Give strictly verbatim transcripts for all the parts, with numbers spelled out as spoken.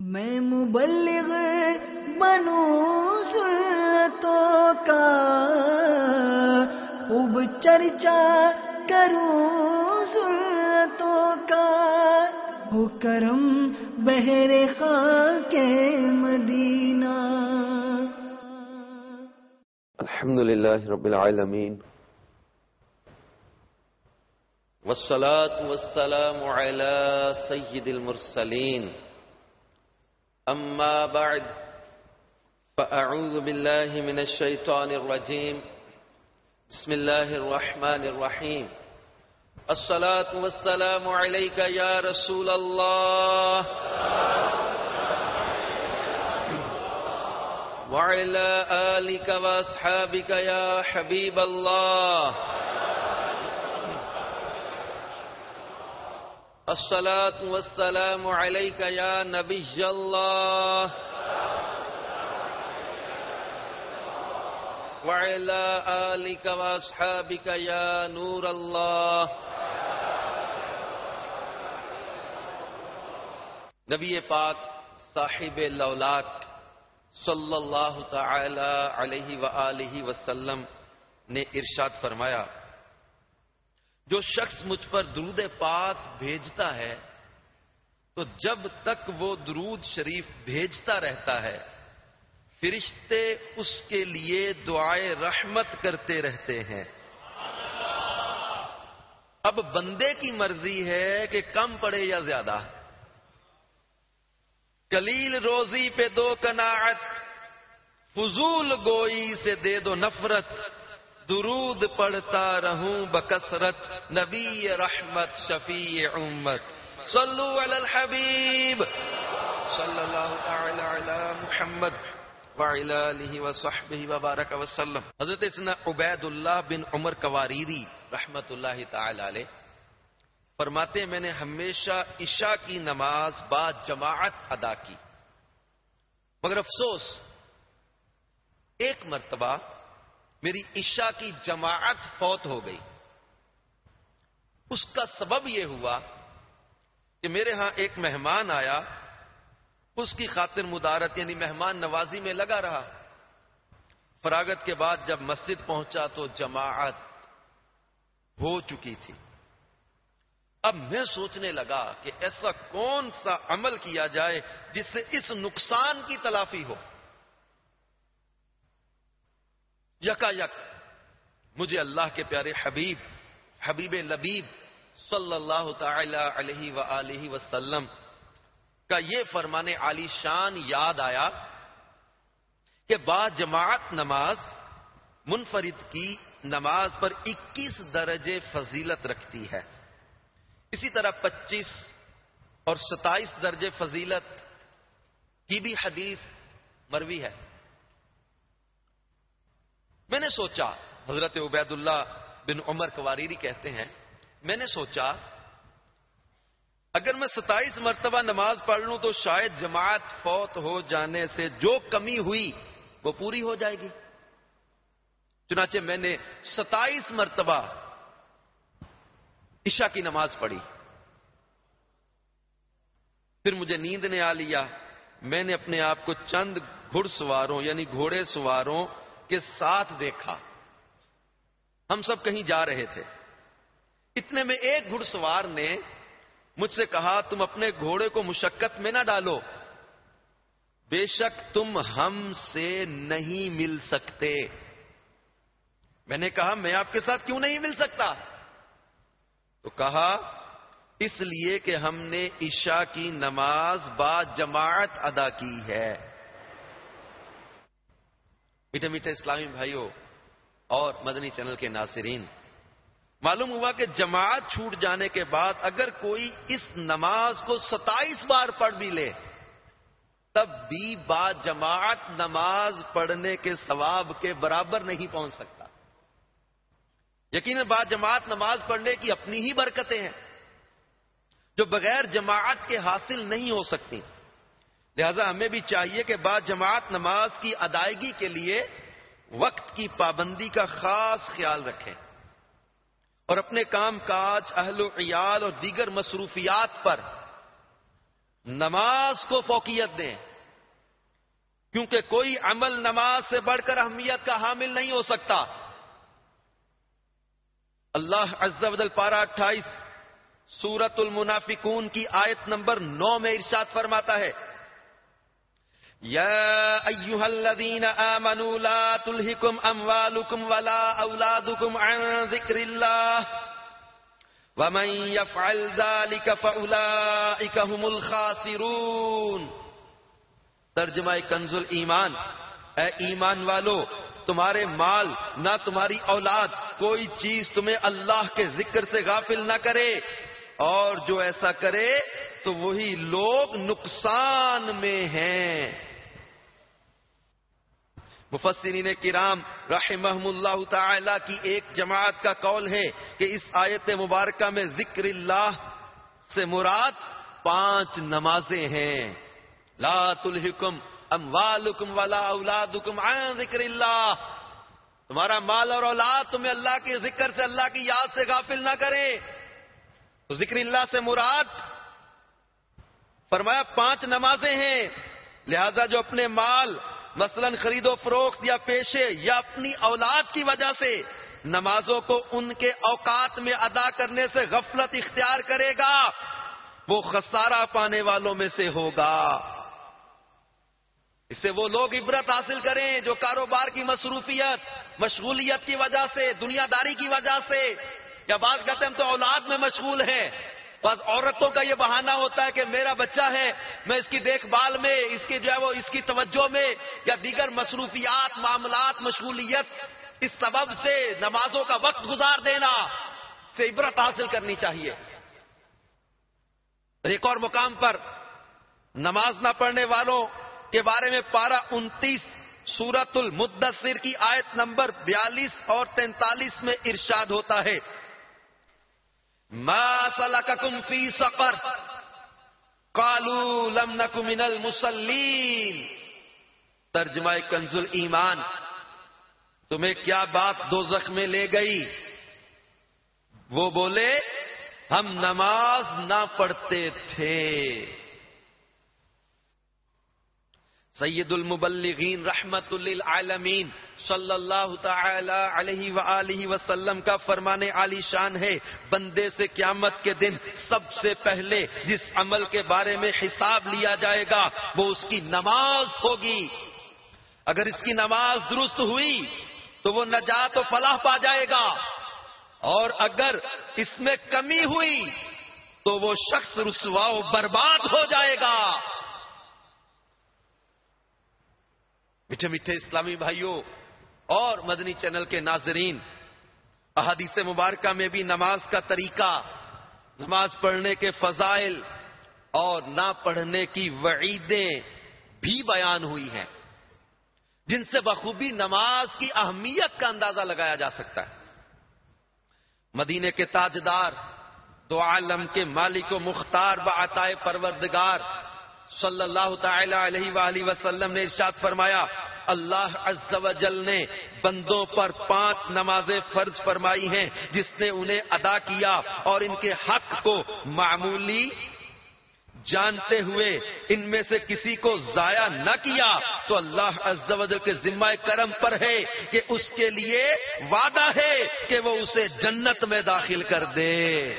میں مبلغ بنوں سنتوں کا، خوب چرچا کروں سنتوں کا، ہو کرم بہر خاک مدینہ۔ الحمد للہ رب العالمین، والصلاة والسلام على سید المرسلین، اما بعد فاعوذ باللہ من الشیطان الرجیم، بسم اللہ الرحمن الرحیم۔ الصلاة والسلام علیک یا رسول اللہ وعلى آلك واصحابك يا حبيب الله۔ الصلاة والسلام عليك يا نبي الله وعلى آلك واصحابك يا نور الله۔ نبی پاک صاحب لولاک صلی اللہ تعالی علیہ وآلہ وسلم نے ارشاد فرمایا، جو شخص مجھ پر درود پاک بھیجتا ہے تو جب تک وہ درود شریف بھیجتا رہتا ہے فرشتے اس کے لیے دعائے رحمت کرتے رہتے ہیں۔ اب بندے کی مرضی ہے کہ کم پڑے یا زیادہ۔ قلیل روزی پہ دو قناعت، فضول گوئی سے دے دو نفرت، درود پڑھتا رہوں بکثرت، نبی رحمت شفیع امت، صلو علی الحبیب صلی اللہ تعالی علی محمد وعلی آلہ وصحبہ وبارک وسلم۔ حضرت سیدنا عبید اللہ بن عمر قواریری رحمت اللہ تعالی علیہ فرماتے ہیں، میں نے ہمیشہ عشاء کی نماز با جماعت ادا کی، مگر افسوس ایک مرتبہ میری عشاء کی جماعت فوت ہو گئی۔ اس کا سبب یہ ہوا کہ میرے ہاں ایک مہمان آیا، اس کی خاطر مدارت یعنی مہمان نوازی میں لگا رہا۔ فراغت کے بعد جب مسجد پہنچا تو جماعت ہو چکی تھی۔ اب میں سوچنے لگا کہ ایسا کون سا عمل کیا جائے جس سے اس نقصان کی تلافی ہو۔ یکا یک مجھے اللہ کے پیارے حبیب حبیب لبیب صلی اللہ تعالی علیہ وآلہ وسلم کا یہ فرمان عالی شان یاد آیا کہ با جماعت نماز منفرد کی نماز پر اکیس درجے فضیلت رکھتی ہے۔ اسی طرح پچیس اور ستائیس درجے فضیلت کی بھی حدیث مروی ہے۔ میں نے سوچا، حضرت عبید اللہ بن عمر قواریری کہتے ہیں، میں نے سوچا اگر میں ستائیس مرتبہ نماز پڑھ لوں تو شاید جماعت فوت ہو جانے سے جو کمی ہوئی وہ پوری ہو جائے گی۔ چنانچہ میں نے ستائیس مرتبہ عشاء کی نماز پڑھی۔ پھر مجھے نیند نے آ لیا۔ میں نے اپنے آپ کو چند گھڑ سواروں یعنی گھوڑے سواروں کے ساتھ دیکھا۔ ہم سب کہیں جا رہے تھے۔ اتنے میں ایک گھڑ سوار نے مجھ سے کہا، تم اپنے گھوڑے کو مشقت میں نہ ڈالو، بے شک تم ہم سے نہیں مل سکتے۔ میں نے کہا، میں آپ کے ساتھ کیوں نہیں مل سکتا؟ تو کہا، اس لیے کہ ہم نے عشاء کی نماز با جماعت ادا کی ہے۔ میٹھے میٹھے اسلامی بھائیوں اور مدنی چینل کے ناظرین، معلوم ہوا کہ جماعت چھوٹ جانے کے بعد اگر کوئی اس نماز کو ستائیس بار پڑھ بھی لے تب بھی با جماعت نماز پڑھنے کے ثواب کے برابر نہیں پہنچ سکتا۔ یقیناً با جماعت نماز پڑھنے کی اپنی ہی برکتیں ہیں جو بغیر جماعت کے حاصل نہیں ہو سکتی۔ لہذا ہمیں بھی چاہیے کہ با جماعت نماز کی ادائیگی کے لیے وقت کی پابندی کا خاص خیال رکھیں اور اپنے کام کاج، اہل و عیال اور دیگر مصروفیات پر نماز کو فوقیت دیں، کیونکہ کوئی عمل نماز سے بڑھ کر اہمیت کا حامل نہیں ہو سکتا۔ اللہ عز و جل پارہ اٹھائیس سورۃ المنافقون کی آیت نمبر نو میں ارشاد فرماتا ہے، یا ایھا الذین آمنوا لا تلہکم اموالکم ولا اولادکم عن ذکر اللہ ومن یفعل ذلک فاولئک هم الخاسرون۔ ترجمہ کنز الایمان، اے ایمان والو، تمہارے مال نہ تمہاری اولاد کوئی چیز تمہیں اللہ کے ذکر سے غافل نہ کرے، اور جو ایسا کرے تو وہی لوگ نقصان میں ہیں۔ مفسرین کرام رحمہم اللہ تعالی کی ایک جماعت کا قول ہے کہ اس آیت مبارکہ میں ذکر اللہ سے مراد پانچ نمازیں ہیں۔ لا تلہکم اموالکم ولا اولادکم عن ذکر اللہ، تمہارا مال اور اولاد تمہیں اللہ کے ذکر سے، اللہ کی یاد سے غافل نہ کرے۔ تو ذکر اللہ سے مراد فرمایا پانچ نمازیں ہیں، لہذا جو اپنے مال مثلا خرید و فروخت یا پیشے یا اپنی اولاد کی وجہ سے نمازوں کو ان کے اوقات میں ادا کرنے سے غفلت اختیار کرے گا، وہ خسارہ پانے والوں میں سے ہوگا۔ اس سے وہ لوگ عبرت حاصل کریں جو کاروبار کی مصروفیت، مشغولیت کی وجہ سے، دنیا داری کی وجہ سے، یا بعض کہتے ہیں ہم تو اولاد میں مشغول ہیں۔ بعض عورتوں کا یہ بہانہ ہوتا ہے کہ میرا بچہ ہے، میں اس کی دیکھ بھال میں، اس کی جو ہے وہ اس کی توجہ میں، یا دیگر مصروفیات، معاملات، مشغولیت، اس سبب سے نمازوں کا وقت گزار دینا سے عبرت حاصل کرنی چاہیے۔ ایک اور مقام پر نماز نہ پڑھنے والوں کے بارے میں پارہ انتیس سورۃ المدثر کی آیت نمبر بیالیس اور تینتالیس میں ارشاد ہوتا ہے، ما سلککم فی سقر قالوا لم نک من المصلین۔ ترجمہ کنز الایمان، تمہیں کیا بات دوزخ میں لے گئی؟ وہ بولے ہم نماز نہ پڑھتے تھے۔ سید المبلغین رحمت للعالمین صلی اللہ تعالی علیہ وآلہ وسلم کا فرمان عالی شان ہے، بندے سے قیامت کے دن سب سے پہلے جس عمل کے بارے میں حساب لیا جائے گا وہ اس کی نماز ہوگی۔ اگر اس کی نماز درست ہوئی تو وہ نجات و فلاح پا جائے گا، اور اگر اس میں کمی ہوئی تو وہ شخص رسوا و برباد ہو جائے گا۔ میٹھے میٹھے اسلامی بھائیوں اور مدنی چینل کے ناظرین، احادیث مبارکہ میں بھی نماز کا طریقہ، نماز پڑھنے کے فضائل اور نہ پڑھنے کی وعیدیں بھی بیان ہوئی ہیں، جن سے بخوبی نماز کی اہمیت کا اندازہ لگایا جا سکتا ہے۔ مدینے کے تاجدار، دو عالم کے مالک و مختار بعطائے پروردگار صلی اللہ تعالی علیہ وآلہ وسلم نے ارشاد فرمایا، اللہ عز و جل نے بندوں پر پانچ نمازیں فرض فرمائی ہیں، جس نے انہیں ادا کیا اور ان کے حق کو معمولی جانتے ہوئے ان میں سے کسی کو ضائع نہ کیا تو اللہ عز و جل کے ذمہ کرم پر ہے کہ اس کے لیے وعدہ ہے کہ وہ اسے جنت میں داخل کر دے،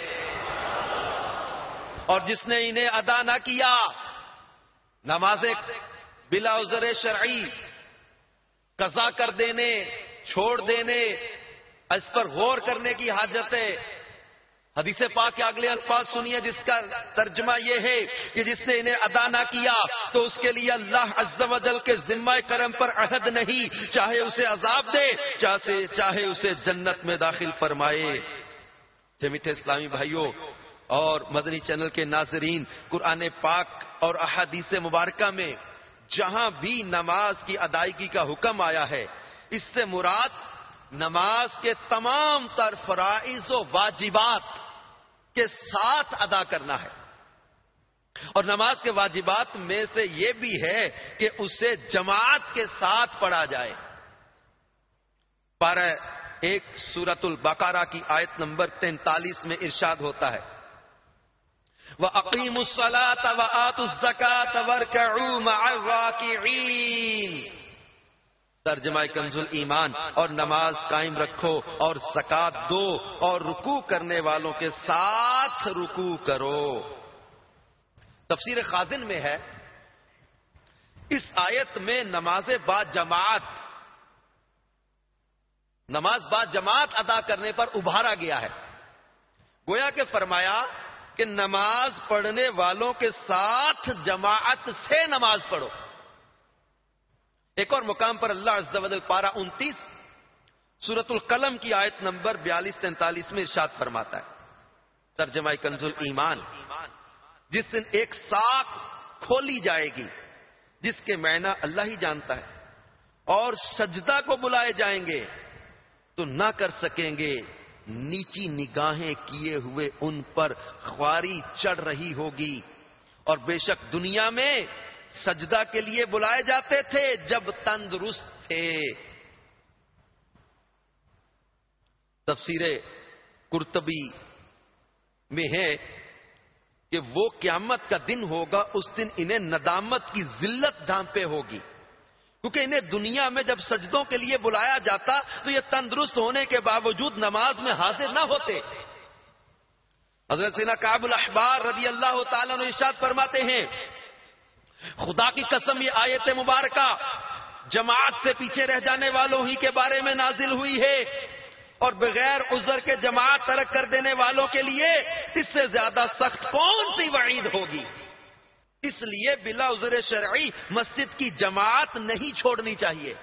اور جس نے انہیں ادا نہ کیا، نمازیں بلا عذر شرعی قضا کر دینے، چھوڑ دینے، اس پر غور کرنے کی حاجت ہے۔ حدیث پاک کے اگلے الفاظ سنیے جس کا ترجمہ یہ ہے کہ جس نے انہیں ادا نہ کیا تو اس کے لیے اللہ عز و جل کے ذمہ کرم پر عہد نہیں، چاہے اسے عذاب دے، چاہے چاہے اسے جنت میں داخل فرمائے۔ میٹھے اسلامی بھائیوں اور مدنی چینل کے ناظرین، قرآن پاک اور احادیث مبارکہ میں جہاں بھی نماز کی ادائیگی کا حکم آیا ہے، اس سے مراد نماز کے تمام تر فرائض و واجبات کے ساتھ ادا کرنا ہے، اور نماز کے واجبات میں سے یہ بھی ہے کہ اسے جماعت کے ساتھ پڑھا جائے۔ پارہ ایک سورۃ البقرہ کی آیت نمبر تینتالیس میں ارشاد ہوتا ہے، وَأَقِيمُوا الصَّلَاةَ وَآتُوا الزَّكَاةَ وَارْكَعُوا مَعَ الرَّاكِعِينَ. ترجمہ کنز الایمان، اور نماز قائم رکھو اور زکات دو اور رکوع کرنے والوں کے ساتھ رکوع کرو. تفسیر خازن میں ہے اس آیت میں نماز با جماعت نماز با جماعت ادا کرنے پر ابھارا گیا ہے. گویا کہ فرمایا کہ نماز پڑھنے والوں کے ساتھ جماعت سے نماز پڑھو. ایک اور مقام پر اللہ عز و جل پارہ انتیس سورۃ القلم کی آیت نمبر بیالیس تینتالیس میں ارشاد فرماتا ہے، ترجمہ کنز الایمان، جس دن ایک ساکھ کھولی جائے گی جس کے معنی اللہ ہی جانتا ہے، اور سجدہ کو بلائے جائیں گے تو نہ کر سکیں گے، نیچی نگاہیں کیے ہوئے ان پر خواری چڑھ رہی ہوگی. اور بے شک دنیا میں سجدہ کے لیے بلائے جاتے تھے جب تندرست تھے. تفسیر قرطبی میں ہے کہ وہ قیامت کا دن ہوگا، اس دن انہیں ندامت کی ذلت ڈھانپے ہوگی، کیونکہ انہیں دنیا میں جب سجدوں کے لیے بلایا جاتا تو یہ تندرست ہونے کے باوجود نماز میں حاضر نہ ہوتے. حضرت سیدنا کعب الاحبار رضی اللہ تعالیٰ عنہ ارشاد فرماتے ہیں، خدا کی قسم یہ آیت مبارکہ جماعت سے پیچھے رہ جانے والوں ہی کے بارے میں نازل ہوئی ہے، اور بغیر عذر کے جماعت ترک کر دینے والوں کے لیے اس سے زیادہ سخت کون سی وعید ہوگی. اس لیے بلا عذر شرعی مسجد کی جماعت نہیں چھوڑنی چاہیے.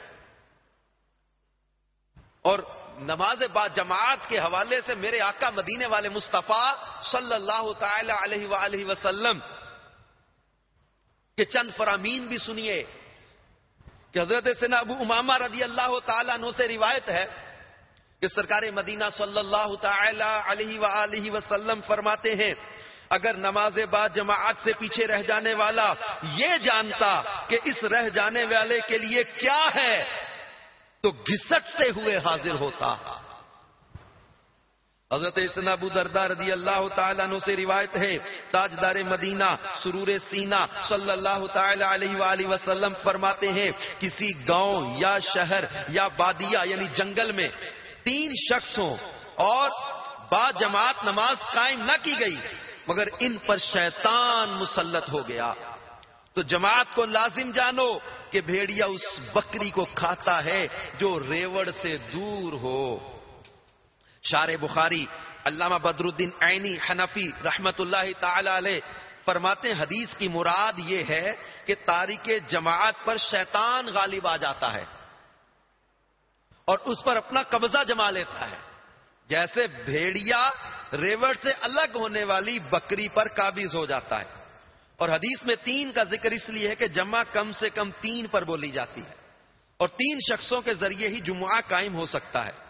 اور نماز با جماعت کے حوالے سے میرے آقا مدینے والے مصطفیٰ صلی اللہ تعالی علیہ وآلہ وسلم کہ چند فرامین بھی سنیے کہ حضرت سیدنا ابو امامہ رضی اللہ تعالیٰ عنہ سے روایت ہے کہ سرکار مدینہ صلی اللہ تعالی علیہ وآلہ وسلم فرماتے ہیں، اگر نماز با جماعت سے پیچھے رہ جانے والا یہ جانتا کہ اس رہ جانے والے کے لیے کیا ہے تو گھسٹتے ہوئے حاضر ہوتا. حضرت سیدنا ابو درداء رضی اللہ تعالیٰ عنہ سے روایت ہے، تاجدار مدینہ سرور سینہ صلی اللہ تعالی علیہ وآلہ وسلم فرماتے ہیں، کسی گاؤں یا شہر یا بادیہ یعنی جنگل میں تین شخصوں اور با جماعت نماز قائم نہ کی گئی مگر ان پر شیطان مسلط ہو گیا، تو جماعت کو لازم جانو کہ بھیڑیا اس بکری کو کھاتا ہے جو ریوڑ سے دور ہو. شارح بخاری علامہ بدر الدین عینی حنفی رحمت اللہ تعالی علیہ فرماتے ہیں، حدیث کی مراد یہ ہے کہ تارک جماعت پر شیطان غالب آ جاتا ہے اور اس پر اپنا قبضہ جما لیتا ہے، جیسے بھیڑیا ریوڑ سے الگ ہونے والی بکری پر قابض ہو جاتا ہے. اور حدیث میں تین کا ذکر اس لیے ہے کہ جمع کم سے کم تین پر بولی جاتی ہے اور تین شخصوں کے ذریعے ہی جمعہ قائم ہو سکتا ہے.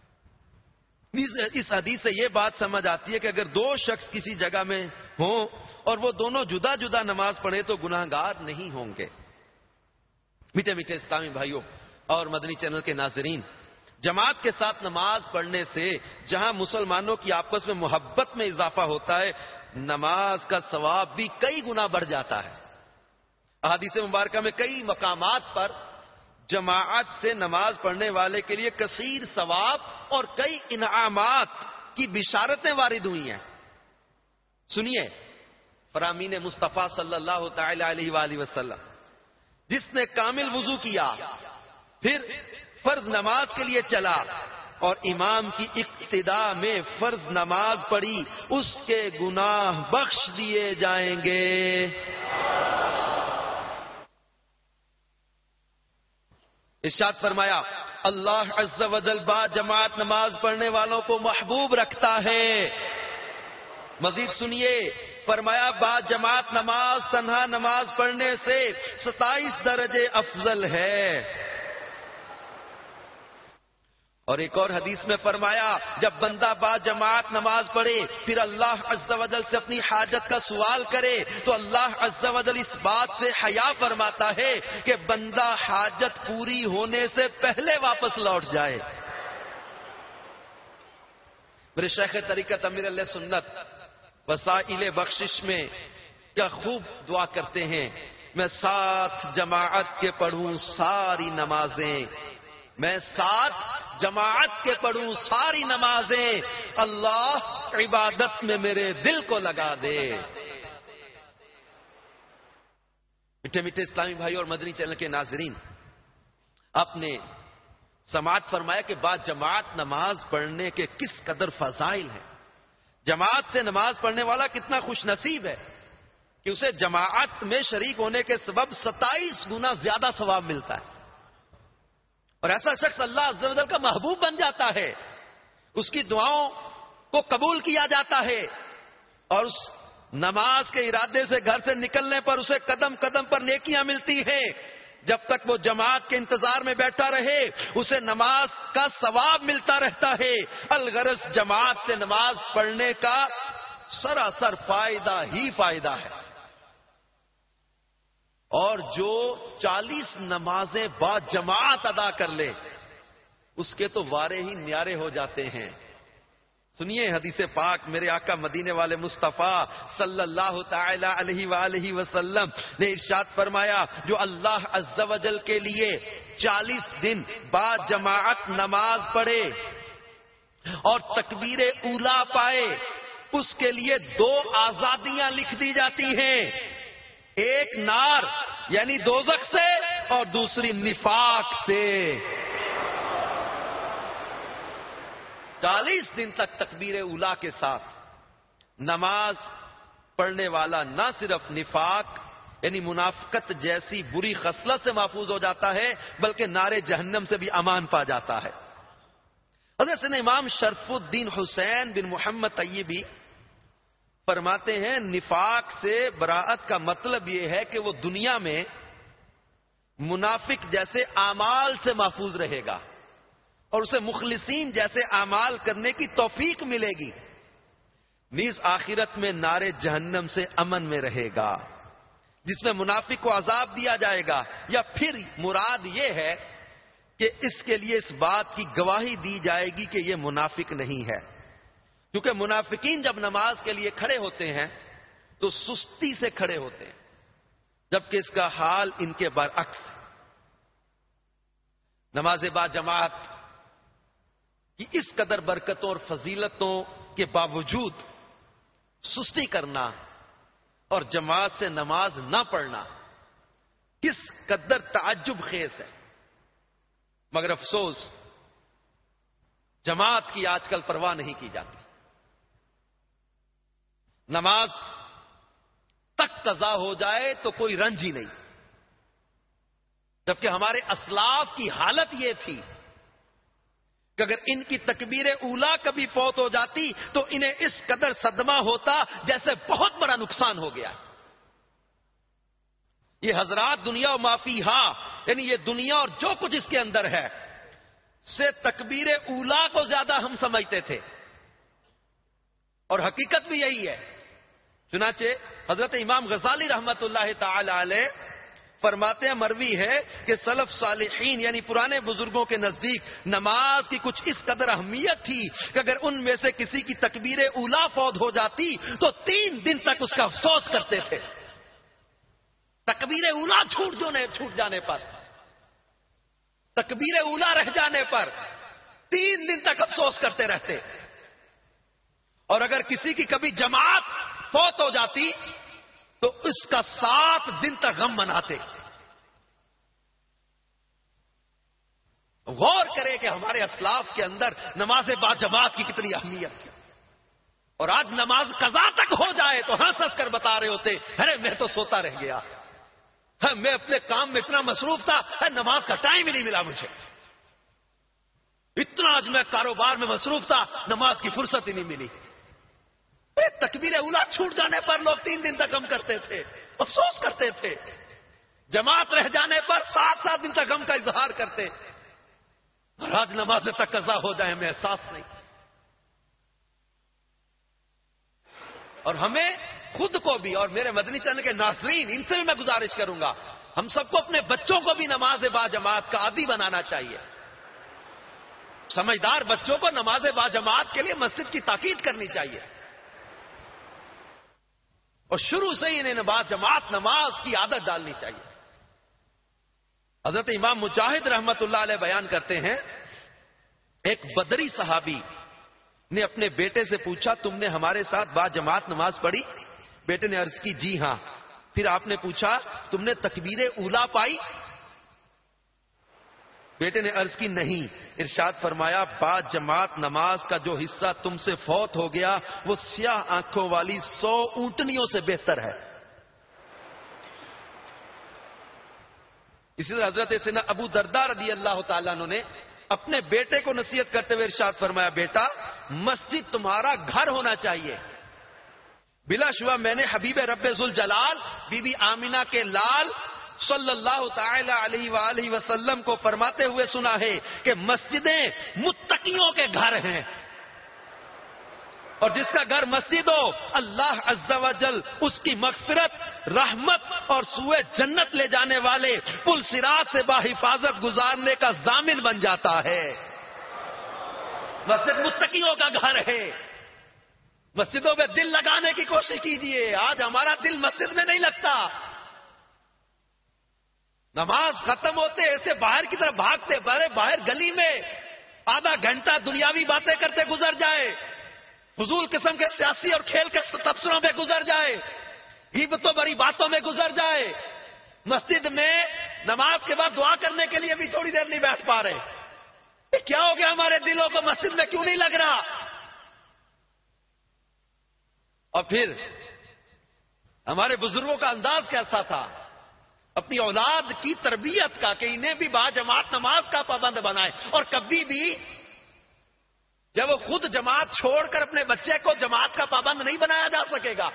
اس حدیث سے یہ بات سمجھ آتی ہے کہ اگر دو شخص کسی جگہ میں ہوں اور وہ دونوں جدا جدا نماز پڑھیں تو گناہگار نہیں ہوں گے. میٹھے میٹھے اسلامی بھائیوں اور مدنی چینل کے ناظرین، جماعت کے ساتھ نماز پڑھنے سے جہاں مسلمانوں کی آپس میں محبت میں اضافہ ہوتا ہے، نماز کا ثواب بھی کئی گنا بڑھ جاتا ہے. احادیث مبارکہ میں کئی مقامات پر جماعت سے نماز پڑھنے والے کے لیے کثیر ثواب اور کئی انعامات کی بشارتیں وارد ہوئی ہیں. سنیے فرامین مصطفیٰ صلی اللہ تعالی علیہ وآلہ وسلم، جس نے کامل وضو کیا پھر فرض نماز کے لیے چلا اور امام کی اقتدا میں فرض نماز پڑھی، اس کے گناہ بخش دیے جائیں گے. ارشاد فرمایا، اللہ عز و جل با جماعت نماز پڑھنے والوں کو محبوب رکھتا ہے. مزید سنیے، فرمایا با جماعت نماز تنہا نماز پڑھنے سے ستائیس درجے افضل ہے. اور ایک اور حدیث میں فرمایا، جب بندہ با جماعت نماز پڑھے پھر اللہ عز و جل سے اپنی حاجت کا سوال کرے تو اللہ عز و جل اس بات سے حیا فرماتا ہے کہ بندہ حاجت پوری ہونے سے پہلے واپس لوٹ جائے. میرے شیخ طریقت امیر علیہ سنت وسائل بخشش میں کیا خوب دعا کرتے ہیں، میں ساتھ جماعت کے پڑھوں ساری نمازیں، میں ساتھ جماعت کے پڑھوں ساری نمازیں، اللہ عبادت میں میرے دل کو لگا دے۔ میٹھے میٹھے اسلامی بھائی اور مدنی چینل کے ناظرین، آپ نے سماعت فرمایا کہ بعد جماعت نماز پڑھنے کے کس قدر فضائل ہیں۔ جماعت سے نماز پڑھنے والا کتنا خوش نصیب ہے کہ اسے جماعت میں شریک ہونے کے سبب ستائیس گنا زیادہ ثواب ملتا ہے، اور ایسا شخص اللہ عز و جل کا محبوب بن جاتا ہے، اس کی دعاؤں کو قبول کیا جاتا ہے، اور اس نماز کے ارادے سے گھر سے نکلنے پر اسے قدم قدم پر نیکیاں ملتی ہیں۔ جب تک وہ جماعت کے انتظار میں بیٹھا رہے اسے نماز کا ثواب ملتا رہتا ہے۔ الغرض جماعت سے نماز پڑھنے کا سراسر فائدہ ہی فائدہ ہے، اور جو چالیس نمازیں بعد جماعت ادا کر لے اس کے تو وارے ہی نیارے ہو جاتے ہیں۔ سنیے حدیث پاک، میرے آقا مدینے والے مصطفیٰ صلی اللہ تعالی علیہ وآلہ وسلم نے ارشاد فرمایا، جو اللہ عز و جل کے لیے چالیس دن بعد جماعت نماز پڑھے اور تکبیر اولا پائے، اس کے لیے دو آزادیاں لکھ دی جاتی ہیں، ایک نار یعنی دوزخ سے اور دوسری نفاق سے۔ چالیس دن تک تکبیر اولا کے ساتھ نماز پڑھنے والا نہ صرف نفاق یعنی منافقت جیسی بری خصلت سے محفوظ ہو جاتا ہے بلکہ نار جہنم سے بھی امان پا جاتا ہے۔ حضرت امام شرف الدین حسین بن محمد طیبی فرماتے ہیں، نفاق سے براءت کا مطلب یہ ہے کہ وہ دنیا میں منافق جیسے اعمال سے محفوظ رہے گا اور اسے مخلصین جیسے اعمال کرنے کی توفیق ملے گی، نیز آخرت میں نار جہنم سے امن میں رہے گا جس میں منافق کو عذاب دیا جائے گا، یا پھر مراد یہ ہے کہ اس کے لیے اس بات کی گواہی دی جائے گی کہ یہ منافق نہیں ہے، کیونکہ منافقین جب نماز کے لیے کھڑے ہوتے ہیں تو سستی سے کھڑے ہوتے ہیں، جبکہ اس کا حال ان کے برعکس ہے۔ نماز با جماعت کہ اس قدر برکتوں اور فضیلتوں کے باوجود سستی کرنا اور جماعت سے نماز نہ پڑھنا کس قدر تعجب خیز ہے، مگر افسوس جماعت کی آج کل پرواہ نہیں کی جاتی۔ نماز تک قضا ہو جائے تو کوئی رنج ہی نہیں، جبکہ ہمارے اسلاف کی حالت یہ تھی کہ اگر ان کی تکبیر اولا کبھی فوت ہو جاتی تو انہیں اس قدر صدمہ ہوتا جیسے بہت بڑا نقصان ہو گیا۔ یہ حضرات دنیا و معافی ہاں یعنی یہ دنیا اور جو کچھ اس کے اندر ہے سے تکبیر اولا کو زیادہ ہم سمجھتے تھے، اور حقیقت بھی یہی ہے۔ چنانچہ حضرت امام غزالی رحمت اللہ تعالی علیہ فرماتے ہیں، مروی ہے کہ سلف صالحین یعنی پرانے بزرگوں کے نزدیک نماز کی کچھ اس قدر اہمیت تھی کہ اگر ان میں سے کسی کی تکبیر اولا فوت ہو جاتی تو تین دن تک اس کا افسوس کرتے تھے۔ تکبیر اولا چھوٹ جانے چھوٹ جانے پر، تکبیر اولا رہ جانے پر تین دن تک افسوس کرتے رہتے، اور اگر کسی کی کبھی جماعت فوت ہو جاتی تو اس کا سات دن تک غم مناتے۔ غور کرے کہ ہمارے اسلاف کے اندر نماز با جماعت کی کتنی اہمیت ہے، اور آج نماز قضا تک ہو جائے تو ہنس ہنس کر بتا رہے ہوتے، ارے میں تو سوتا رہ گیا، میں اپنے کام میں اتنا مصروف تھا نماز کا ٹائم ہی نہیں ملا مجھے، اتنا آج میں کاروبار میں مصروف تھا نماز کی فرصت ہی نہیں ملی۔ تکبیر اولا چھوٹ جانے پر لوگ تین دن تک غم کرتے تھے، افسوس کرتے تھے، جماعت رہ جانے پر سات سات دن تک غم کا اظہار کرتے، اور آج نماز تک قضا ہو جائے ہمیں احساس نہیں۔ اور ہمیں خود کو بھی اور میرے مدنی چینل کے ناظرین ان سے بھی میں گزارش کروں گا، ہم سب کو اپنے بچوں کو بھی نماز با جماعت کا عادی بنانا چاہیے۔ سمجھدار بچوں کو نماز با جماعت کے لیے مسجد کی تاکید کرنی چاہیے۔ اور شروع سے ہی انہیں با جماعت نماز کی عادت ڈالنی چاہیے. حضرت امام مجاہد رحمت اللہ علیہ بیان کرتے ہیں ایک بدری صحابی نے اپنے بیٹے سے پوچھا تم نے ہمارے ساتھ با جماعت نماز پڑھی؟ بیٹے نے عرض کی جی ہاں. پھر آپ نے پوچھا تم نے تکبیر اولا پائی؟ بیٹے نے عرض کی نہیں. ارشاد فرمایا با جماعت نماز کا جو حصہ تم سے فوت ہو گیا وہ سیاہ آنکھوں والی سو اونٹنیوں سے بہتر ہے. اسی طرح حضرت سیدنا ابو درداء رضی اللہ تعالیٰ عنہ نے اپنے بیٹے کو نصیحت کرتے ہوئے ارشاد فرمایا بیٹا مسجد تمہارا گھر ہونا چاہیے. بلا شبہ میں نے حبیب رب ذوالجلال بی بی آمینہ کے لال صلی اللہ تعالی علیہ وآلہ وسلم کو فرماتے ہوئے سنا ہے کہ مسجدیں متقیوں کے گھر ہیں، اور جس کا گھر مسجد ہو اللہ عز و جل اس کی مغفرت، رحمت اور سوئے جنت لے جانے والے پل صراط سے باحفاظت گزارنے کا ضامن بن جاتا ہے. مسجد متقیوں کا گھر ہے. مسجدوں میں دل لگانے کی کوشش کیجیے. آج ہمارا دل مسجد میں نہیں لگتا. نماز ختم ہوتے ایسے باہر کی طرف بھاگتے، بڑے باہر گلی میں آدھا گھنٹہ دنیاوی باتیں کرتے گزر جائے، فضول قسم کے سیاسی اور کھیل کے تبصروں میں گزر جائے، غیبتوں بڑی باتوں میں گزر جائے. مسجد میں نماز کے بعد دعا کرنے کے لیے بھی تھوڑی دیر نہیں بیٹھ پا رہے. کیا ہو گیا ہمارے دلوں کو مسجد میں کیوں نہیں لگ رہا؟ اور پھر ہمارے بزرگوں کا انداز کیسا تھا اپنی اولاد کی تربیت کا کہ انہیں بھی با جماعت نماز کا پابند بنائے. اور کبھی بھی جب وہ خود جماعت چھوڑ کر اپنے بچے کو جماعت کا پابند نہیں بنایا جا سکے گا.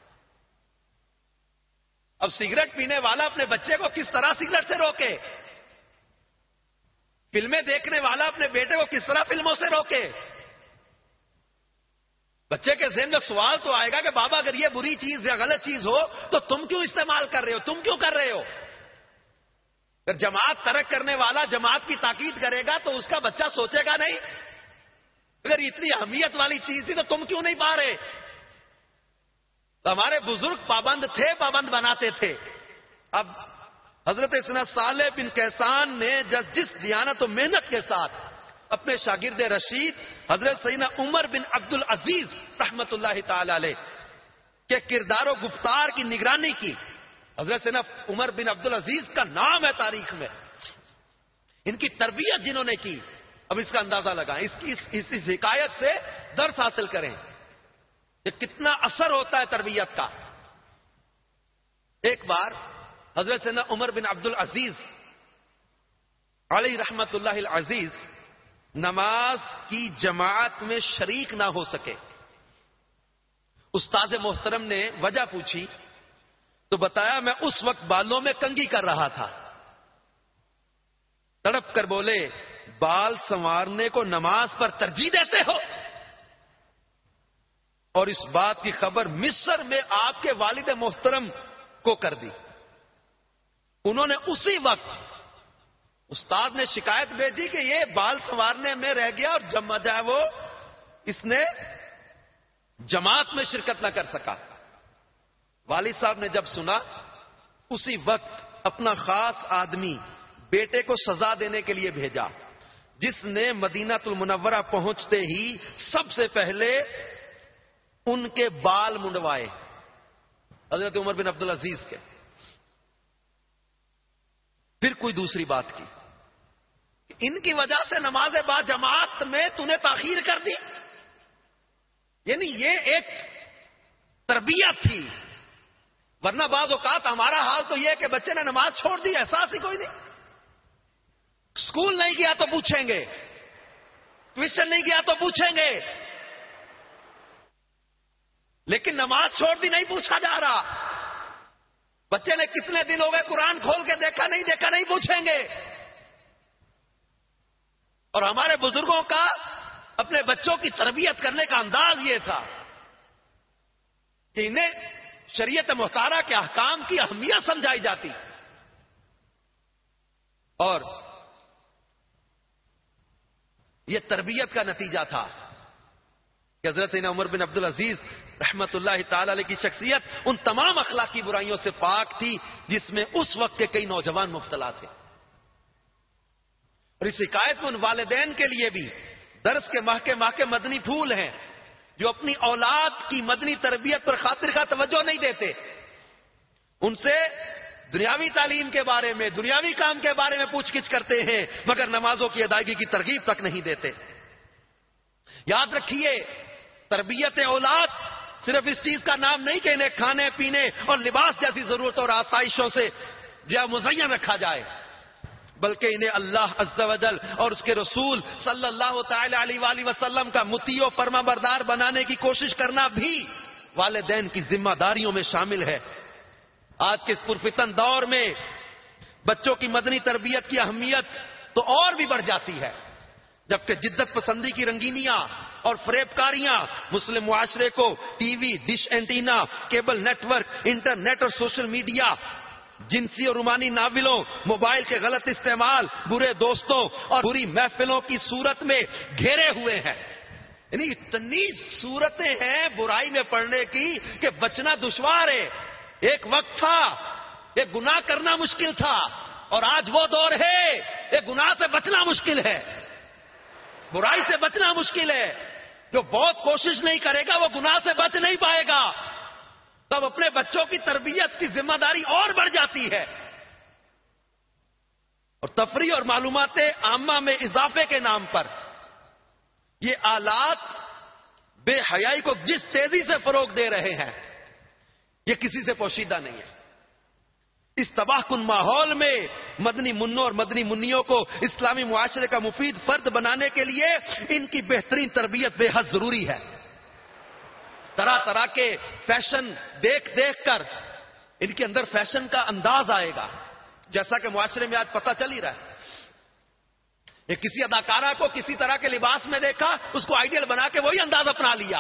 اب سگریٹ پینے والا اپنے بچے کو کس طرح سگریٹ سے روکے؟ فلمیں دیکھنے والا اپنے بیٹے کو کس طرح فلموں سے روکے؟ بچے کے ذہن میں سوال تو آئے گا کہ بابا اگر یہ بری چیز یا غلط چیز ہو تو تم کیوں استعمال کر رہے ہو، تم کیوں کر رہے ہو؟ اگر جماعت ترک کرنے والا جماعت کی تاکید کرے گا تو اس کا بچہ سوچے گا نہیں اگر اتنی اہمیت والی چیز تھی تو تم کیوں نہیں پا رہے؟ تو ہمارے بزرگ پابند تھے، پابند بناتے تھے. اب حضرت سیدنا صالح بن کیسان نے جس دیانت و محنت کے ساتھ اپنے شاگرد رشید حضرت سیدنا عمر بن عبد العزیز رحمت اللہ تعالی علیہ کے کردار و گفتار کی نگرانی کی. حضرت سیدنا عمر بن عبد العزیز کا نام ہے تاریخ میں. ان کی تربیت جنہوں نے کی، اب اس کا اندازہ لگائیں، اس کی اس, اس, اس حکایت سے درس حاصل کریں کہ کتنا اثر ہوتا ہے تربیت کا. ایک بار حضرت سیدنا عمر بن عبد العزیز علیہ رحمت اللہ العزیز نماز کی جماعت میں شریک نہ ہو سکے. استاد محترم نے وجہ پوچھی تو بتایا میں اس وقت بالوں میں کنگھی کر رہا تھا. تڑپ کر بولے بال سنوارنے کو نماز پر ترجیح دیتے ہو؟ اور اس بات کی خبر مصر میں آپ کے والد محترم کو کر دی. انہوں نے اسی وقت استاد نے شکایت بھیجی کہ یہ بال سنوارنے میں رہ گیا اور جب جائے وہ اس نے جماعت میں شرکت نہ کر سکا. والد صاحب نے جب سنا اسی وقت اپنا خاص آدمی بیٹے کو سزا دینے کے لیے بھیجا، جس نے مدینہ المنورہ پہنچتے ہی سب سے پہلے ان کے بال منڈوائے حضرت عمر بن عبد العزیز کے. پھر کوئی دوسری بات کی، ان کی وجہ سے نماز با جماعت میں تو نے تاخیر کر دی. یعنی یہ ایک تربیت تھی. ورنہ بعض اوقات ہمارا حال تو یہ کہ بچے نے نماز چھوڑ دی، احساس ہی کوئی نہیں. اسکول نہیں گیا تو پوچھیں گے، ٹیوشن نہیں گیا تو پوچھیں گے، لیکن نماز چھوڑ دی نہیں پوچھا جا رہا. بچے نے کتنے دن ہو گئے قرآن کھول کے دیکھا نہیں دیکھا نہیں پوچھیں گے. اور ہمارے بزرگوں کا اپنے بچوں کی تربیت کرنے کا انداز یہ تھا کہ انہیں شریعت مختارہ کے احکام کی اہمیت سمجھائی جاتی. اور یہ تربیت کا نتیجہ تھا کہ حضرت عمر بن عبد العزیز رحمت اللہ تعالی علیہ کی شخصیت ان تمام اخلاقی برائیوں سے پاک تھی جس میں اس وقت کے کئی نوجوان مبتلا تھے. اور اس حکایت میں ان والدین کے لیے بھی درس کے ماہ کے ماہ کے مدنی پھول ہیں جو اپنی اولاد کی مدنی تربیت پر خاطر خواہ توجہ نہیں دیتے. ان سے دنیاوی تعلیم کے بارے میں، دنیاوی کام کے بارے میں پوچھ گچھ کرتے ہیں، مگر نمازوں کی ادائیگی کی ترغیب تک نہیں دیتے. یاد رکھیے، تربیت اولاد صرف اس چیز کا نام نہیں کہ انہیں کھانے پینے اور لباس جیسی ضرورتوں اور آسائشوں سے جو مزین رکھا جائے، بلکہ انہیں اللہ عز و جل اور اس کے رسول صلی اللہ تعالی علیہ وآلہ وسلم کا مطیع و فرما بردار بنانے کی کوشش کرنا بھی والدین کی ذمہ داریوں میں شامل ہے. آج کے اس پرفتن دور میں بچوں کی مدنی تربیت کی اہمیت تو اور بھی بڑھ جاتی ہے، جبکہ جدت پسندی کی رنگینیاں اور فریب کاریاں مسلم معاشرے کو TV, dish antenna, cable network, internet اور سوشل میڈیا، جنسی اور رومانی ناولوں، موبائل کے غلط استعمال، برے دوستوں اور بری محفلوں کی صورت میں گھیرے ہوئے ہیں. یعنی اتنی صورتیں ہیں برائی میں پڑنے کی کہ بچنا دشوار ہے. ایک وقت تھا ایک گناہ کرنا مشکل تھا، اور آج وہ دور ہے ایک گناہ سے بچنا مشکل ہے، برائی سے بچنا مشکل ہے. جو بہت کوشش نہیں کرے گا وہ گناہ سے بچ نہیں پائے گا. تب اپنے بچوں کی تربیت کی ذمہ داری اور بڑھ جاتی ہے. اور تفریح اور معلومات عامہ میں اضافے کے نام پر یہ آلات بے حیائی کو جس تیزی سے فروغ دے رہے ہیں یہ کسی سے پوشیدہ نہیں ہے. اس تباہ کن ماحول میں مدنی منوں اور مدنی منیوں کو اسلامی معاشرے کا مفید فرد بنانے کے لیے ان کی بہترین تربیت بے حد ضروری ہے. طرح طرح کے فیشن دیکھ دیکھ کر ان کے اندر فیشن کا انداز آئے گا، جیسا کہ معاشرے میں آج پتہ چل ہی رہا ہے. ایک کسی اداکارہ کو کسی طرح کے لباس میں دیکھا، اس کو آئیڈیل بنا کے وہی انداز اپنا لیا.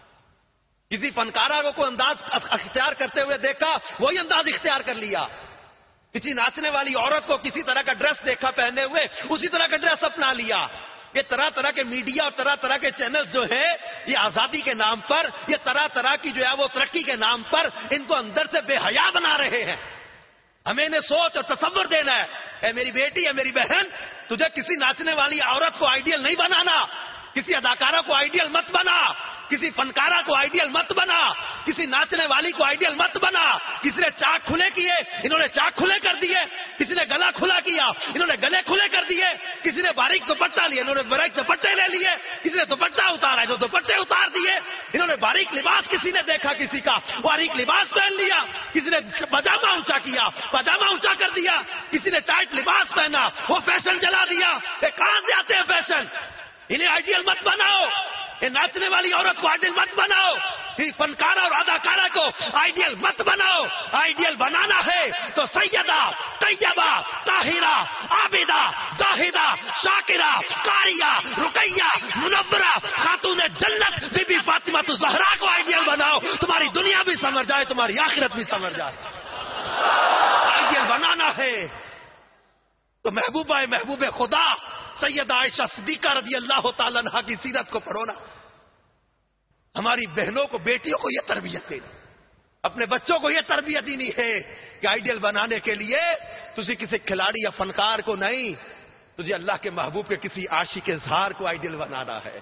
کسی فنکارہ کو کوئی انداز اختیار کرتے ہوئے دیکھا، وہی انداز اختیار کر لیا. کسی ناچنے والی عورت کو کسی طرح کا ڈریس دیکھا پہنے ہوئے، اسی طرح کا ڈریس اپنا لیا. یہ طرح طرح کے میڈیا اور طرح طرح کے چینلز جو ہیں، یہ آزادی کے نام پر، یہ طرح طرح کی جو ہے وہ ترقی کے نام پر ان کو اندر سے بے حیا بنا رہے ہیں. ہمیں انہیں سوچ اور تصور دینا ہے. اے میری بیٹی، اے میری بہن، تجھے کسی ناچنے والی عورت کو آئیڈیل نہیں بنانا، کسی اداکارہ کو آئیڈیل مت بنا، کسی فنکارہ کو آئیڈیل مت بنا، کسی ناچنے والی کو آئیڈیل مت بنا. کسی نے چاک کھلے کیے، انہوں نے چاک کھلے کر دیے. کسی نے گلا کھلا کیا، انہوں نے گلے کھلے کر دیے. کسی نے باریک دوپٹہ لیا، انہوں نے باریک دوپٹے لے لیے. کسی نے دوپٹہ اتارا، جو دوپٹے اتار دیے. انہوں نے باریک لباس، کسی نے دیکھا کسی کا باریک لباس پہن لیا. کسی نے پاجامہ اونچا کیا، پاجامہ اونچا کر دیا. کسی نے ٹائٹ لباس پہنا، وہ فیشن چلا دیا. یہ کہاں سے آتے ہیں فیشن؟ انہیں آئیڈیل مت بناؤ. یہ ناچنے والی عورت کو آئیڈیل مت بناؤ. یہ فنکارہ اور اداکارہ کو آئیڈیل مت بناؤ. آئیڈیل بنانا ہے تو سیدہ، طیبہ، طاہرہ، عابدہ، زاہدہ، شاکرہ، قاریہ، رقیہ، منورہ، خاتون جنت بی بی فاطمہ الزہرا کو آئیڈیل بناؤ. تمہاری دنیا بھی سنور جائے، تمہاری آخرت بھی سنور جائے. آئیڈیل بنانا ہے تو محبوبہ محبوب خدا سیدہ عائشہ صدیقہ رضی اللہ تعالی عنہا کی سیرت کو پڑھو نا. ہماری بہنوں کو، بیٹیوں کو یہ تربیت دینی، اپنے بچوں کو یہ تربیت دینی ہے کہ آئیڈیل بنانے کے لیے تجھے کسی کھلاڑی یا فنکار کو نہیں، تجھے اللہ کے محبوب کے کسی عاشق اظہار کو آئیڈیل بنانا ہے.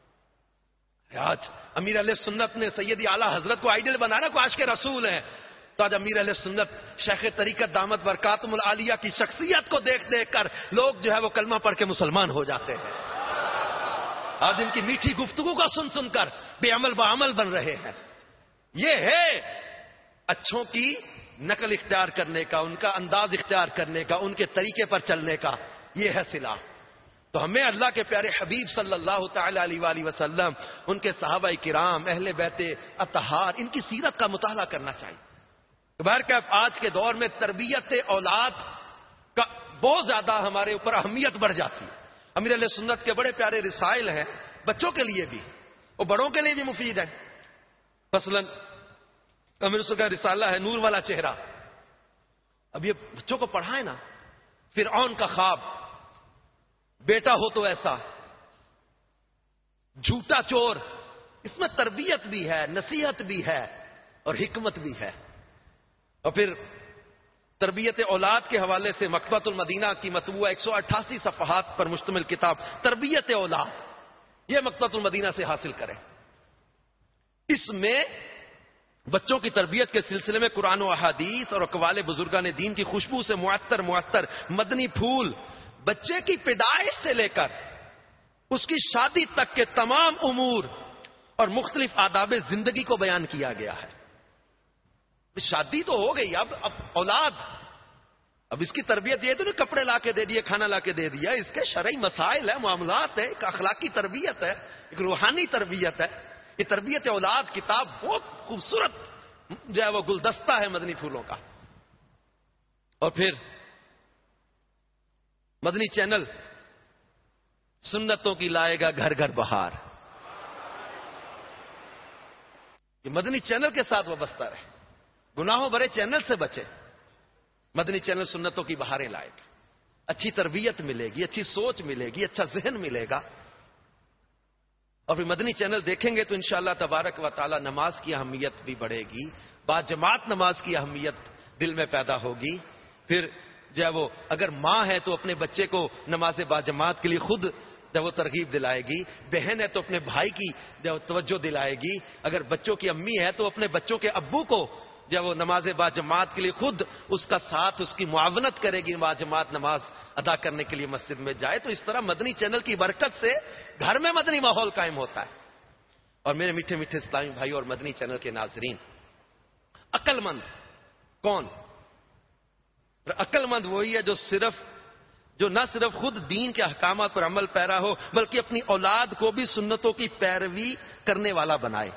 آج امیر علیہ سنت نے سیدی اعلیٰ حضرت کو آئیڈیل بنانا، کو عاشق رسول ہے. تو آج امیر علیہ سنت شیخ طریقت دامت برکاتہم العالیہ کی شخصیت کو دیکھ دیکھ کر لوگ جو ہے وہ کلمہ پڑھ کے مسلمان ہو جاتے ہیں. آج ان کی میٹھی گفتگو کو سن سن کر بے عمل با عمل بن رہے ہیں. یہ ہے اچھوں کی نقل اختیار کرنے کا، ان کا انداز اختیار کرنے کا، ان کے طریقے پر چلنے کا، یہ ہے صلہ. تو ہمیں اللہ کے پیارے حبیب صلی اللہ تعالی علیہ وآلہ وسلم، ان کے صحابہ کرام، اہل بیت اطہار، ان کی سیرت کا مطالعہ کرنا چاہیے. بہرکیف آج کے دور میں تربیت اولاد کا بہت زیادہ ہمارے اوپر اہمیت بڑھ جاتی ہے. امیر علیہ سنت کے بڑے پیارے رسائل ہیں، بچوں کے لیے بھی اور بڑوں کے لیے بھی مفید ہیں. مثلا امیر رسول کا رسالہ ہے نور والا چہرہ. اب یہ بچوں کو پڑھائے نا، فرعون کا خواب، بیٹا ہو تو ایسا، جھوٹا چور، اس میں تربیت بھی ہے، نصیحت بھی ہے اور حکمت بھی ہے. اور پھر تربیت اولاد کے حوالے سے مکتبۃ المدینہ کی مطبوعہ ایک سو اٹھاسی صفحات پر مشتمل کتاب تربیت اولاد، یہ مکتبۃ المدینہ سے حاصل کریں. اس میں بچوں کی تربیت کے سلسلے میں قرآن و احادیث اور اقوال بزرگان دین کی خوشبو سے معطر معطر مدنی پھول بچے کی پیدائش سے لے کر اس کی شادی تک کے تمام امور اور مختلف آداب زندگی کو بیان کیا گیا ہے. شادی تو ہو گئی، اب اب اولاد، اب اس کی تربیت یہ تو نہیں کپڑے لا کے دے دیے، کھانا لا کے دے دیا. اس کے شرعی مسائل ہیں، معاملات ہے، ایک اخلاقی تربیت ہے، ایک روحانی تربیت ہے. یہ تربیت اولاد کتاب بہت خوبصورت جو ہے وہ گلدستہ ہے مدنی پھولوں کا. اور پھر مدنی چینل سنتوں کی لائے گا گھر گھر بہار. یہ مدنی چینل کے ساتھ وابستہ رہے، گناہوں بھرے چینل سے بچے. مدنی چینل سنتوں کی بہاریں لائے گا، اچھی تربیت ملے گی، اچھی سوچ ملے گی، اچھا ذہن ملے گا. اور پھر مدنی چینل دیکھیں گے تو انشاءاللہ تبارک و تعالی نماز کی اہمیت بھی بڑھے گی، با جماعت نماز کی اہمیت دل میں پیدا ہوگی. پھر جو ہے وہ اگر ماں ہے تو اپنے بچے کو نماز با جماعت کے لیے خود جب وہ ترغیب دلائے گی، بہن ہے تو اپنے بھائی کی جو توجہ دلائے گی، اگر بچوں کی امی ہے تو اپنے بچوں کے ابو کو جب وہ نماز با جماعت کے لیے خود اس کا ساتھ، اس کی معاونت کرے گی، با جماعت نماز ادا کرنے کے لیے مسجد میں جائے. تو اس طرح مدنی چینل کی برکت سے گھر میں مدنی ماحول قائم ہوتا ہے. اور میرے میٹھے میٹھے اسلامی بھائی اور مدنی چینل کے ناظرین، عقل مند کون؟ عقل مند وہی ہے جو صرف جو نہ صرف خود دین کے احکامات پر عمل پیرا ہو بلکہ اپنی اولاد کو بھی سنتوں کی پیروی کرنے والا بنائے.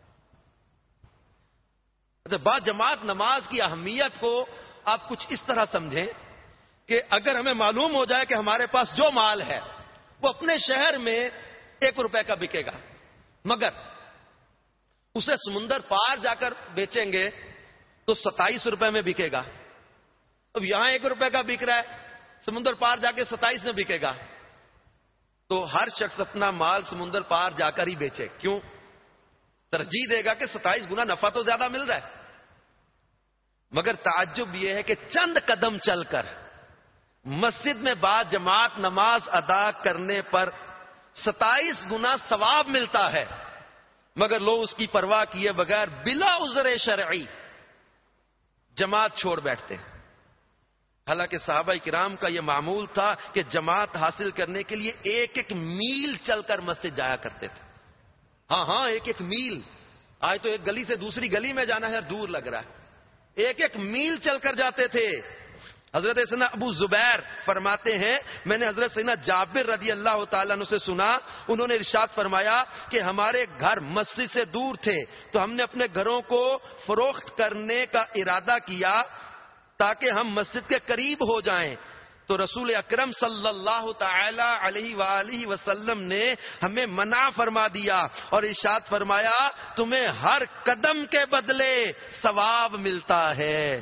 با جماعت نماز کی اہمیت کو آپ کچھ اس طرح سمجھیں کہ اگر ہمیں معلوم ہو جائے کہ ہمارے پاس جو مال ہے وہ اپنے شہر میں ایک روپے کا بکے گا، مگر اسے سمندر پار جا کر بیچیں گے تو ستائیس روپے میں بکے گا. اب یہاں ایک روپے کا بک رہا ہے، سمندر پار جا کے ستائیس میں بکے گا، تو ہر شخص اپنا مال سمندر پار جا کر ہی بیچے. کیوں؟ ترجیح دے گا کہ ستائیس گنا نفع تو زیادہ مل رہا ہے. مگر تعجب یہ ہے کہ چند قدم چل کر مسجد میں با جماعت نماز ادا کرنے پر ستائیس گنا ثواب ملتا ہے، مگر لوگ اس کی پرواہ کیے بغیر بلا عذر شرعی جماعت چھوڑ بیٹھتے ہیں. حالانکہ صحابہ کرام کا یہ معمول تھا کہ جماعت حاصل کرنے کے لیے ایک ایک میل چل کر مسجد جایا کرتے تھے. ہاں ہاں ایک ایک میل. آج تو ایک گلی سے دوسری گلی میں جانا ہے، دور لگ رہا ہے. ایک ایک میل چل کر جاتے تھے. حضرت سیدنا ابو زبیر فرماتے ہیں میں نے حضرت سیدنا جابر رضی اللہ تعالیٰ عنہ سے سنا، انہوں نے ارشاد فرمایا کہ ہمارے گھر مسجد سے دور تھے تو ہم نے اپنے گھروں کو فروخت کرنے کا ارادہ کیا تاکہ ہم مسجد کے قریب ہو جائیں. تو رسول اکرم صلی اللہ تعالی علیہ وآلہ وسلم نے ہمیں منع فرما دیا اور ارشاد فرمایا تمہیں ہر قدم کے بدلے ثواب ملتا ہے.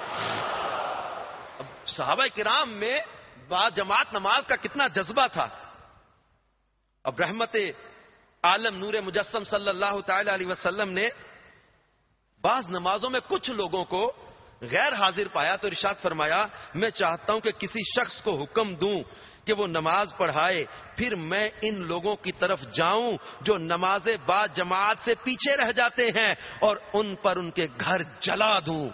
اب صحابہ کرام میں با جماعت نماز کا کتنا جذبہ تھا. اب رحمت عالم نور مجسم صلی اللہ تعالی علیہ وسلم نے بعض نمازوں میں کچھ لوگوں کو غیر حاضر پایا تو ارشاد فرمایا میں چاہتا ہوں کہ کسی شخص کو حکم دوں کہ وہ نماز پڑھائے، پھر میں ان لوگوں کی طرف جاؤں جو نماز با جماعت سے پیچھے رہ جاتے ہیں اور ان پر ان کے گھر جلا دوں.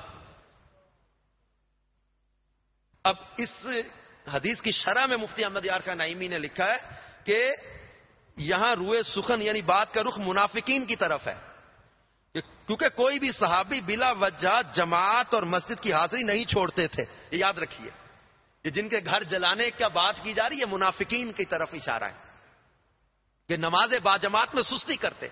اب اس حدیث کی شرح میں مفتی احمد یار خان نعیمی نے لکھا ہے کہ یہاں روئے سخن یعنی بات کا رخ منافقین کی طرف ہے، کیونکہ کوئی بھی صحابی بلا وجہ جماعت اور مسجد کی حاضری نہیں چھوڑتے تھے. یہ یاد رکھیے، یہ جن کے گھر جلانے کا بات کی جا رہی ہے منافقین کی طرف اشارہ ہے کہ نماز با جماعت میں سستی کرتے.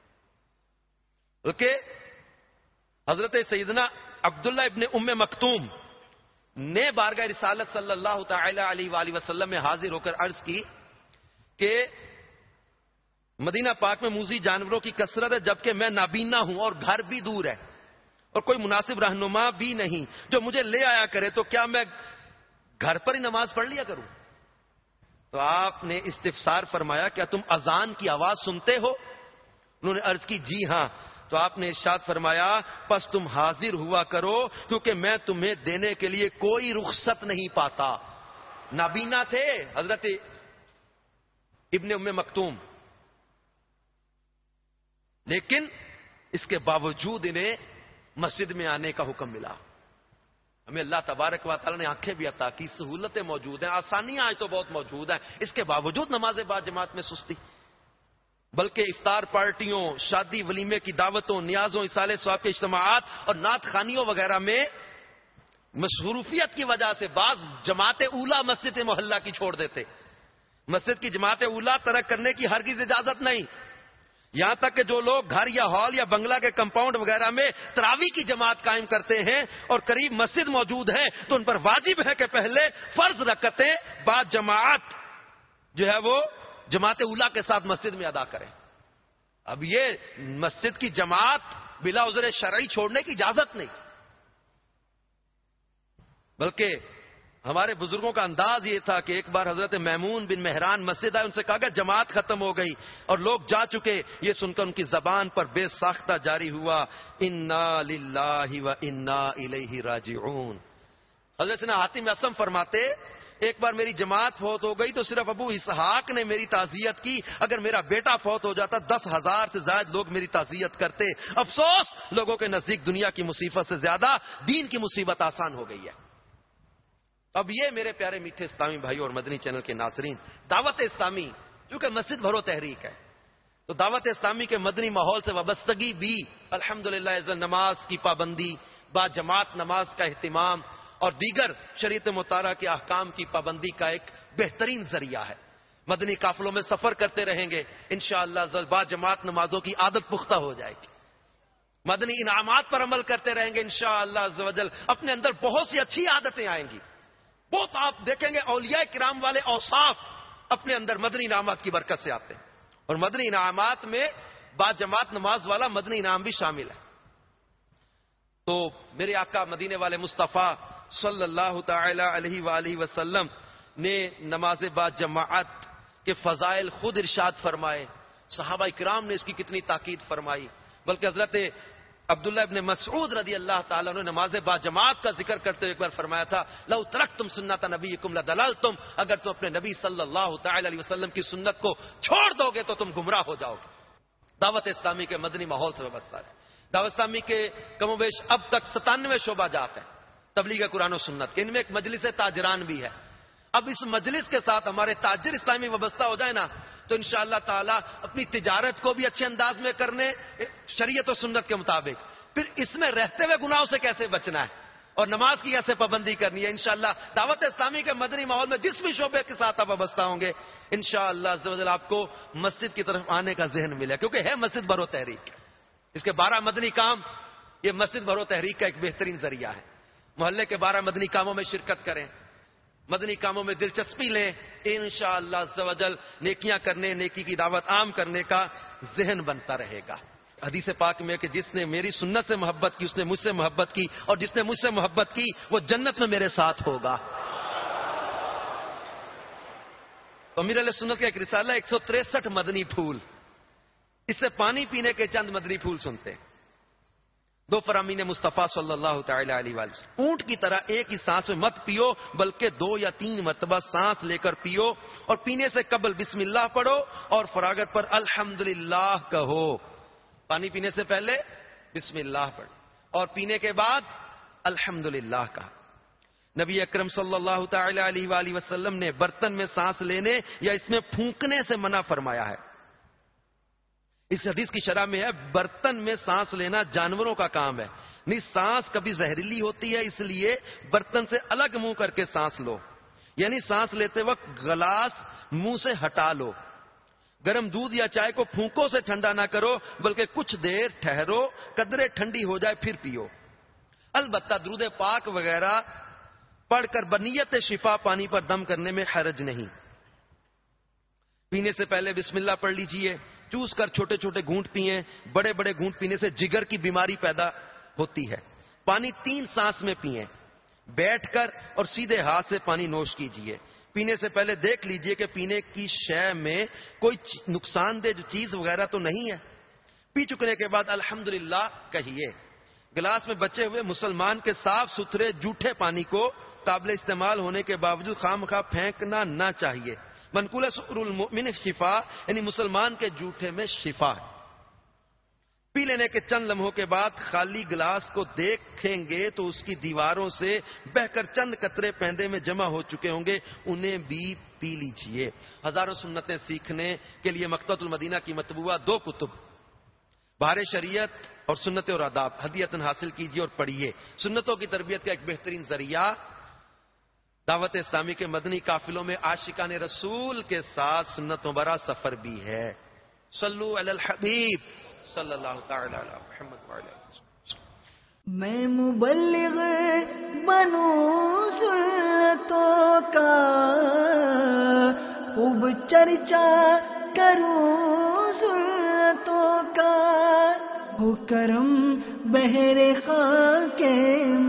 بلکہ حضرت سیدنا عبداللہ ابن ام مکتوم نے بارگاہ رسالت صلی اللہ تعالی علیہ وآلہ وسلم میں حاضر ہو کر عرض کی کہ مدینہ پاک میں موذی جانوروں کی کثرت ہے جبکہ میں نابینا ہوں اور گھر بھی دور ہے اور کوئی مناسب رہنما بھی نہیں جو مجھے لے آیا کرے، تو کیا میں گھر پر ہی نماز پڑھ لیا کروں؟ تو آپ نے استفسار فرمایا کیا تم اذان کی آواز سنتے ہو؟ انہوں نے عرض کی جی ہاں. تو آپ نے ارشاد فرمایا پس تم حاضر ہوا کرو کیونکہ میں تمہیں دینے کے لیے کوئی رخصت نہیں پاتا. نابینا تھے حضرت ابن ام مکتوم، لیکن اس کے باوجود انہیں مسجد میں آنے کا حکم ملا. ہمیں اللہ تبارک و تعالی نے آنکھیں بھی عطا کی، سہولتیں موجود ہیں، آسانیاں آج تو بہت موجود ہیں، اس کے باوجود نماز با جماعت میں سستی. بلکہ افطار پارٹیوں، شادی ولیمے کی دعوتوں، نیازوں، اصالے ثواب کے اجتماعات اور نعت خوانیوں وغیرہ میں مصروفیت کی وجہ سے بعض جماعت اولا مسجد محلہ کی چھوڑ دیتے. مسجد کی جماعت اولا ترک کرنے کی ہرگز اجازت نہیں. یہاں تک کہ جو لوگ گھر یا ہال یا بنگلہ کے کمپاؤنڈ وغیرہ میں تراویح کی جماعت قائم کرتے ہیں اور قریب مسجد موجود ہے تو ان پر واجب ہے کہ پہلے فرض رکعتیں بعد جماعت جو ہے وہ جماعت اولا کے ساتھ مسجد میں ادا کریں. اب یہ مسجد کی جماعت بلا عذر شرعی چھوڑنے کی اجازت نہیں، بلکہ ہمارے بزرگوں کا انداز یہ تھا کہ ایک بار حضرت میمون بن مہران مسجد آئے، ان سے کہا کہ جماعت ختم ہو گئی اور لوگ جا چکے. یہ سن کر ان کی زبان پر بے ساختہ جاری ہوا انا للہ و انا الیہ راجعون. حضرت سیدنا حاتم اسم فرماتے ایک بار میری جماعت فوت ہو گئی تو صرف ابو اسحاق نے میری تعزیت کی، اگر میرا بیٹا فوت ہو جاتا دس ہزار سے زائد لوگ میری تعزیت کرتے. افسوس لوگوں کے نزدیک دنیا کی مصیبت سے زیادہ دین کی مصیبت آسان ہو گئی ہے. اب یہ میرے پیارے میٹھے اسلامی بھائی اور مدنی چینل کے ناظرین، دعوت اسلامی کیونکہ مسجد بھرو تحریک ہے تو دعوت اسلامی کے مدنی ماحول سے وابستگی بھی الحمدللہ عزت نماز کی پابندی، با جماعت نماز کا اہتمام اور دیگر شریعت مطالعہ کے احکام کی پابندی کا ایک بہترین ذریعہ ہے. مدنی قافلوں میں سفر کرتے رہیں گے انشاءاللہ با جماعت نمازوں کی عادت پختہ ہو جائے گی. مدنی انعامات پر عمل کرتے رہیں گے انشاءاللہ عز و جل اپنے اندر بہت سی اچھی عادتیں آئیں گی. بہت آپ دیکھیں گے اولیاء کرام والے اوصاف اپنے اندر مدنی انعامات کی برکت سے آتے ہیں، اور مدنی انعامات میں با جماعت نماز والا مدنی انعام بھی شامل ہے. تو میرے آقا مدینے والے مصطفیٰ صلی اللہ تعالی علیہ وآلہ وسلم نے نماز با جماعت کے فضائل خود ارشاد فرمائے. صحابہ کرام نے اس کی کتنی تاکید فرمائی. بلکہ حضرت عبداللہ ابن مسعود رضی اللہ تعالیٰ نے نماز با جماعت کا ذکر کرتے ہوئے ایک بار فرمایا تھا لو ترکتم سنت نبیکم لضللتم، اگر تم اپنے نبی صلی اللہ تعالی علیہ وسلم کی سنت کو چھوڑ دو گے تو تم گمراہ ہو جاؤ گے. دعوت اسلامی کے مدنی ماحول سے وابستہ ہے. دعوت اسلامی کے کم و بیش اب تک ستانوے شعبہ جات ہیں تبلیغ قرآن و سنت کے، ان میں ایک مجلس تاجران بھی ہے. اب اس مجلس کے ساتھ ہمارے تاجر اسلامی وابستہ ہو جائے نا تو انشاءاللہ تعالی اپنی تجارت کو بھی اچھے انداز میں کرنے شریعت و سنت کے مطابق، پھر اس میں رہتے ہوئے گناہوں سے کیسے بچنا ہے اور نماز کی کیسے پابندی کرنی ہے. انشاءاللہ دعوت اسلامی کے مدنی ماحول میں جس بھی شعبے کے ساتھ آپ وابستہ ہوں گے انشاءاللہ عز و جل آپ کو مسجد کی طرف آنے کا ذہن ملے، کیونکہ ہے مسجد بھرو تحریک. اس کے بارہ مدنی کام یہ مسجد بھرو تحریک کا ایک بہترین ذریعہ ہے. محلے کے بارہ مدنی کاموں میں شرکت کریں، مدنی کاموں میں دلچسپی لیں، انشاءاللہ عز و جل نیکیاں کرنے، نیکی کی دعوت عام کرنے کا ذہن بنتا رہے گا. حدیث پاک میں کہ جس نے میری سنت سے محبت کی اس نے مجھ سے محبت کی، اور جس نے مجھ سے محبت کی وہ جنت میں میرے ساتھ ہوگا. امیر علیہ سنت کا ایک رسالہ ایک سو تریسٹھ مدنی پھول، اس سے پانی پینے کے چند مدنی پھول سنتے. دو فرامین مصطفیٰ صلی اللہ تعالی علیہ وآلہ وسلم، اونٹ کی طرح ایک ہی سانس میں مت پیو بلکہ دو یا تین مرتبہ سانس لے کر پیو، اور پینے سے قبل بسم اللہ پڑھو اور فراغت پر الحمدللہ کہو. پانی پینے سے پہلے بسم اللہ پڑھ اور پینے کے بعد الحمدللہ کہا. نبی اکرم صلی اللہ تعالی علیہ وآلہ وسلم نے برتن میں سانس لینے یا اس میں پھونکنے سے منع فرمایا ہے. اس حدیث کی شرح میں ہے برتن میں سانس لینا جانوروں کا کام ہے، نہیں سانس کبھی زہریلی ہوتی ہے اس لیے برتن سے الگ منہ کر کے سانس لو، یعنی سانس لیتے وقت گلاس منہ سے ہٹا لو. گرم دودھ یا چائے کو پھونکوں سے ٹھنڈا نہ کرو بلکہ کچھ دیر ٹھہرو، قدرے ٹھنڈی ہو جائے پھر پیو. البتہ درود پاک وغیرہ پڑھ کر بنیت شفا پانی پر دم کرنے میں حرج نہیں. پینے سے پہلے بسم اللہ پڑھ لیجئے، چوس کر چھوٹے چھوٹے گھونٹ پیئیں. بڑے بڑے گھونٹ پینے سے جگر کی بیماری پیدا ہوتی ہے. پانی تین سانس میں پیئیں، بیٹھ کر اور سیدھے ہاتھ سے پانی نوش کیجئے. پینے سے پہلے دیکھ لیجئے کہ پینے کی شے میں کوئی نقصان دہ چیز وغیرہ تو نہیں ہے. پی چکنے کے بعد الحمدللہ کہیے. گلاس میں بچے ہوئے مسلمان کے صاف ستھرے جھوٹے پانی کو قابل استعمال ہونے کے باوجود خام خواہ پھینکنا نہ چاہیے. منقول سؤر المؤمن شفا، یعنی مسلمان کے جھوٹے میں شفا ہے. پی لینے کے چند لمحوں کے بعد خالی گلاس کو دیکھیں گے تو اس کی دیواروں سے بہ کر چند قطرے پیندے میں جمع ہو چکے ہوں گے، انہیں بھی پی لیجئے. ہزاروں سنتیں سیکھنے کے لیے مکتبۃ المدینہ کی مطبوعہ دو کتب بہار شریعت اور سنت اور آداب ہدیۃً حاصل کیجیے اور پڑھیے. سنتوں کی تربیت کا ایک بہترین ذریعہ دعوت اسلامی کے مدنی قافلوں میں عاشقان رسول کے ساتھ سنتوں برا سفر بھی ہے. صلو علی الحبیب صلی اللہ تعالی علی محمد وعلی میں مبلغ بنوں سنتوں کا، خوب چرچا کروں سنتوں کا، ہو کرم بہر خاک